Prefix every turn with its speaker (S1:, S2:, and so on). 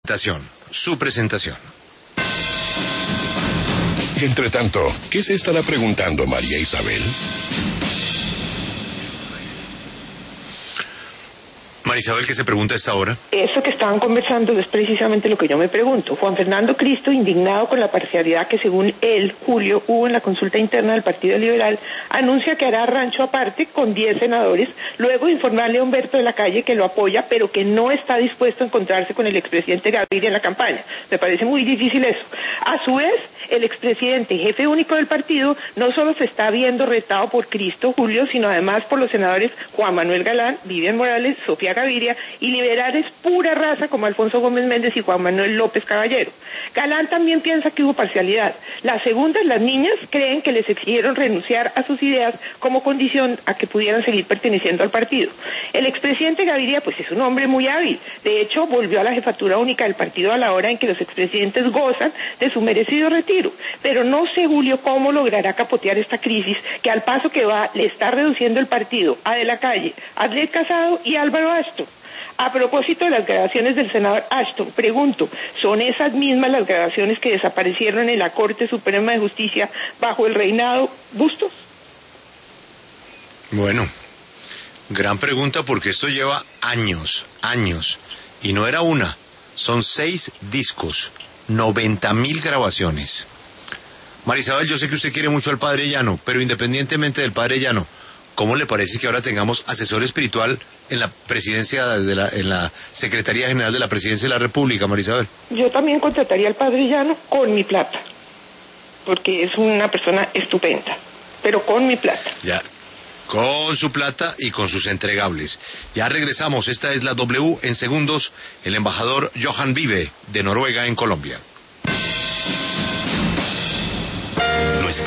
S1: Su presentación.
S2: Entre tanto, ¿qué se estará preguntando María Isabel?
S1: María Isabel, ¿qué se pregunta a esta hora?
S3: Eso que estaban conversando es precisamente lo que yo me pregunto. Juan Fernando Cristo, indignado con la parcialidad que según él, Julio, hubo en la consulta interna del Partido Liberal, anuncia que hará rancho aparte con 10 senadores, luego informarle a Humberto de la Calle que lo apoya, pero que no está dispuesto a encontrarse con el expresidente Gaviria en la campaña. Me parece muy difícil eso. A su vez, el expresidente, jefe único del partido, no solo se está viendo retado por Cristo, Julio, sino además por los senadores Juan Manuel Galán, Vivian Morales, Sofía Gaviria y liberales pura raza como Alfonso Gómez Méndez y Juan Manuel López Caballero. Galán también piensa que hubo parcialidad. Las segundas, las niñas, creen que les exigieron renunciar a sus ideas como condición a que pudieran seguir perteneciendo al partido. El expresidente Gaviria, pues es un hombre muy hábil. De hecho, volvió a la jefatura única del partido a la hora en que los expresidentes gozan de su merecido retiro. Pero no sé, Julio, cómo logrará capotear esta crisis que al paso que va le está reduciendo el partido a De la Calle, Arlet Casado y Álvaro Ashton. A propósito de las grabaciones del senador Ashton, pregunto, ¿son esas mismas las grabaciones que desaparecieron en la Corte Suprema de Justicia bajo el reinado Bustos?
S1: Bueno, gran pregunta porque esto lleva años, y no era una, son 6 discos, 90.000 grabaciones. María Isabel, yo sé que usted quiere mucho al Padre Llano, pero independientemente del Padre Llano, ¿cómo le parece que ahora tengamos asesor espiritual en la presidencia, en la Secretaría General de la Presidencia de la República, María Isabel?
S3: Yo también contrataría al Padre Llano con mi plata, porque es una persona estupenda, pero con mi plata.
S1: Ya, con su plata y con sus entregables. Ya regresamos, esta es la W en segundos, el embajador Johan Vive, de Noruega en Colombia.